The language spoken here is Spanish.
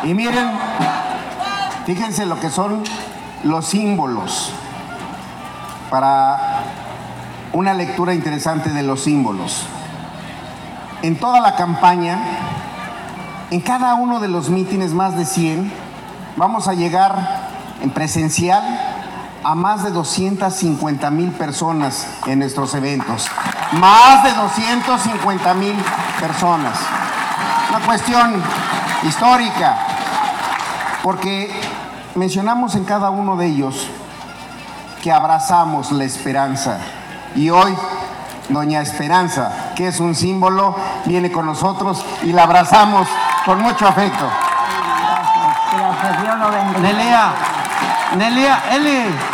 Y miren, fíjense lo que son los símbolos, para una lectura interesante de los símbolos. En toda la campaña, en cada uno de los mítines, más de 100, vamos a llegar en presencial a más de 250,000 personas en nuestros eventos. Más de 250,000 personas. Una cuestión histórica, porque mencionamos en cada uno de ellos que abrazamos la esperanza. Y hoy, doña Esperanza, que es un símbolo, viene con nosotros y la abrazamos con mucho afecto. Gracias, Dios lo bendiga. Nelia, Eli.